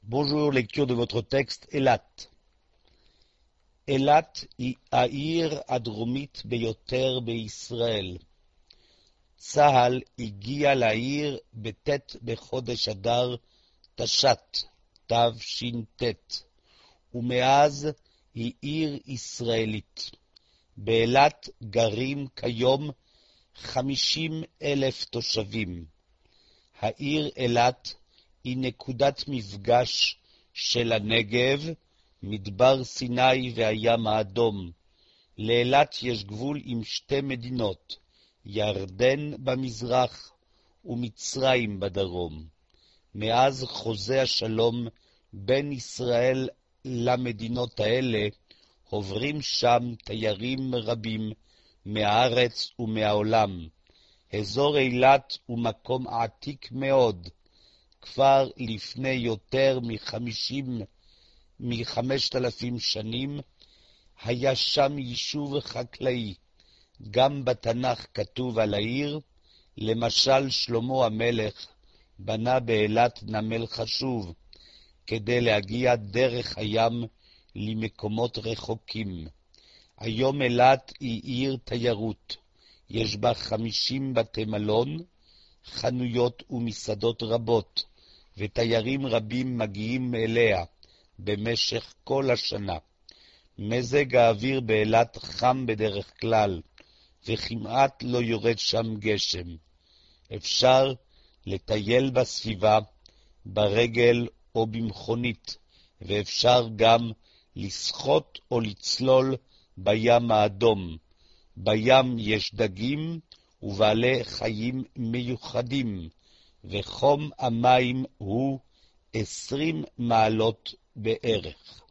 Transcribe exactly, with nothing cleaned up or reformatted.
Bonjour, lecture de votre texte, Eilat. אילת היא העיר הדרומית ביותר בישראל. צה"ל הגיע לעיר בט' בחודש אדר תש"ט, תש"ט, ומאז היא עיר ישראלית. באילת גרים כיום חמישים אלף תושבים. העיר אילת היא נקודת מפגש של הנגב, מדבר סיני והים האדום. לאילת יש גבול עם שתי מדינות, ירדן במזרח ומצרים בדרום. מאז חוזה השלום בין ישראל למדינות האלה, עוברים שם תיירים רבים מהארץ ומהעולם. אזור אילת הוא מקום עתיק מאוד. כבר לפני יותר מחמישים מחמשת אלפים שנים היה שם יישוב חקלאי. גם בתנ"ך כתוב על העיר, למשל שלמה המלך בנה באילת נמל חשוב, כדי להגיע דרך הים למקומות רחוקים. היום אילת היא עיר תיירות, יש בה חמישים בתי מלון, חנויות ומסעדות רבות, ותיירים רבים מגיעים אליה במשך כל השנה. מזג האוויר באילת חם בדרך כלל, וכמעט לא יורד שם גשם. אפשר לטייל בסביבה, ברגל או במכונית, ואפשר גם לשחות או לצלול בים האדום. בים יש דגים ובעלי חיים מיוחדים, וחום המים הוא עשרים מעלות בערך.